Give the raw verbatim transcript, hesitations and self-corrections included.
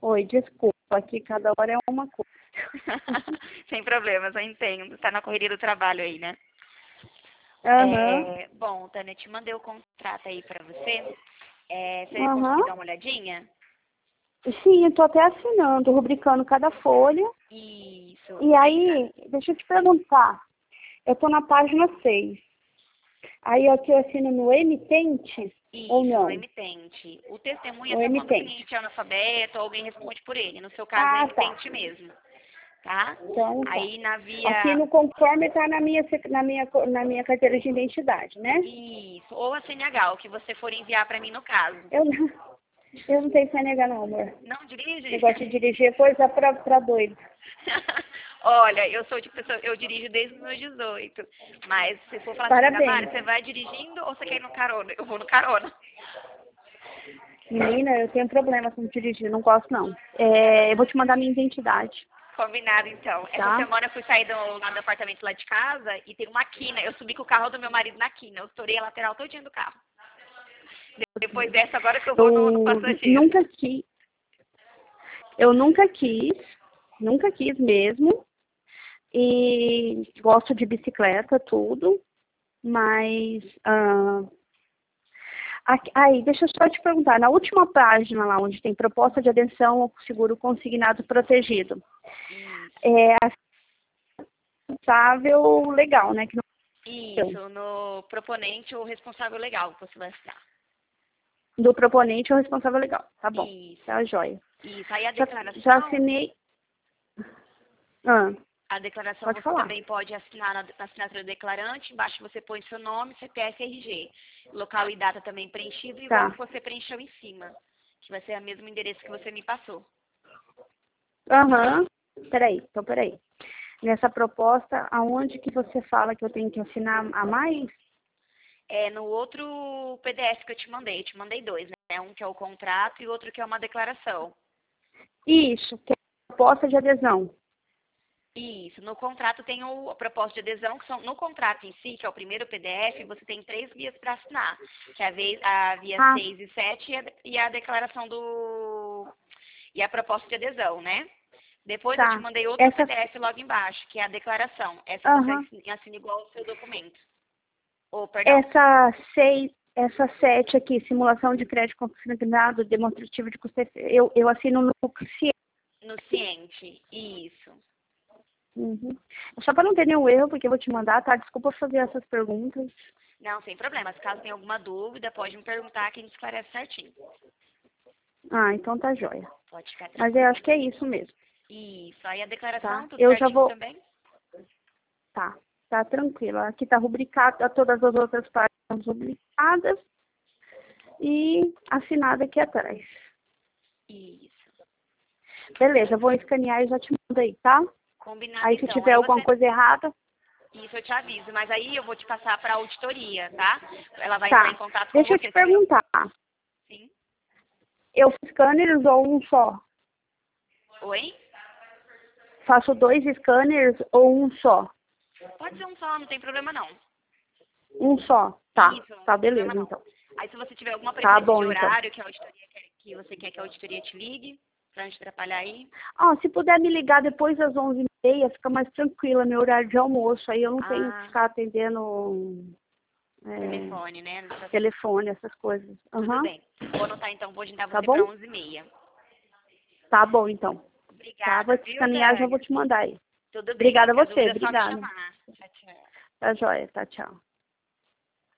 Oi, desculpa, aqui cada hora é uma coisa. Sem problemas, eu entendo. Tá na correria do trabalho aí, né? Aham, É, bom, Tânia, te mandei o contrato aí pra você. É, você aham. conseguiu dar uma olhadinha? Sim, eu tô até assinando, rubricando cada folha. Isso. E Aí tá. aí, deixa eu te perguntar, eu tô na página seis. Aí aqui eu assino no emitente ou Isso, no não? emitente. O testemunha O só quando o emitente. cliente é analfabeto ou alguém responde por ele. No seu caso é Ah, tá. emitente mesmo, tá? Então tá. Aí na via. Assino conforme tá na minha, sec- na minha, co- na minha carteira de identidade, né? Isso. Ou a C N H, o que você for enviar pra mim no caso. Eu não, eu não tenho C N H não, amor. Não dirige? Negócio de dirigir é coisa pra, pra doido. Olha, eu sou de pessoa, eu dirijo desde os meus dezoito. Mas se for falar assim, Damares, Parabéns. você vai dirigindo ou você quer ir no carona? Eu vou no carona. Menina, eu tenho problema com dirigir, não gosto não. É, eu vou te mandar minha identidade, Combinado, então. Essa tá? semana eu fui sair do, lá do apartamento lá de casa e tem uma quina. Eu subi com o carro do meu marido na quina. Eu estourei a lateral todinha do carro. Depois dessa, agora que eu vou no, no Eu passageiro. nunca quis, eu nunca quis, nunca quis mesmo. E gosto de bicicleta, tudo, mas ah, aqui- aí, deixa eu só te perguntar, na última página lá onde tem proposta de adesão ao seguro consignado protegido, Isso. é aceitável legal, né? Que não Isso, no proponente ou responsável legal que você vai assinar. do proponente ou responsável legal, tá bom, Isso. tá joia. Isso. Aí a Já, já declaração, assinei, ah, a declaração pode você falar. também pode assinar na, na assinatura do declarante. Embaixo você põe seu nome, C P F e R G. Local e data também preenchido, igual Tá, que você preencheu em cima. Que vai ser o mesmo endereço que você me passou. aham, peraí, então peraí. Nessa proposta, aonde que você fala que eu tenho que assinar a mais? É no outro P D F que eu te mandei. Eu te mandei dois, né? Um que é o contrato e outro que é uma declaração. Isso, que é a proposta de adesão. Isso. No contrato tem o, a proposta de adesão, que são no contrato em si, que é o primeiro P D F, você tem três vias para assinar, que é a, vez, a via Ah, seis e sete e a, e a declaração do e a proposta de adesão, né? Depois eu te tá. mandei outro Essa, P D F logo embaixo, que é a declaração. Essa você aham, assina assina igual ao seu documento. Ou, perdão, essa seis, essa sete aqui, simulação de crédito consignado, demonstrativo de custo, eu, eu assino no C I E. no ciente. Isso. Uhum. Só para não ter nenhum erro, porque eu vou te mandar, tá? Desculpa fazer essas perguntas. Não, sem problemas. Caso tenha alguma dúvida, pode me perguntar que a gente esclarece certinho. Ah, então tá jóia. Pode ficar Mas eu tranquilo. acho que é isso mesmo, Isso. Aí a declaração, tá? tudo Eu já certinho vou, também? tá, tá tranquilo. Aqui tá rubricado, todas as outras páginas rubricadas e assinada aqui atrás. Isso. Beleza, eu vou escanear e já te mando aí, tá? Combinado Aí se então. tiver Aí alguma você. coisa errada, Isso eu te aviso, mas aí eu vou te passar para a auditoria, tá? Ela vai entrar em tá. contato com Deixa eu te você se tiver. perguntar, Sim. eu faço scanners ou um só? Oi? Faço dois scanners ou um só? Pode ser um só, não tem problema não. Um só, tá. Isso, não Tá, tem problema beleza, não. então. Aí se você tiver alguma Tá preferência de bom, então. horário que a auditoria quer, que você quer que a auditoria te ligue, pra não te atrapalhar aí. Ó, se puder me ligar depois das onze e meia, fica mais tranquila, meu horário de almoço. Aí eu não tenho que Ah, ficar atendendo é, telefone, né? telefone, essas coisas. Tudo Aham. bem. Vou anotar então, vou agendar Tá você bom? para onze e meia. Tá bom, então. Tá, vou Obrigada, te viu, escanear, já vou Tânia? te mandar aí. Tudo bem. Obrigada a Qualquer você, dúvida é só me obrigada. chamar. Tchau, tchau. Tá joia, tá, tchau.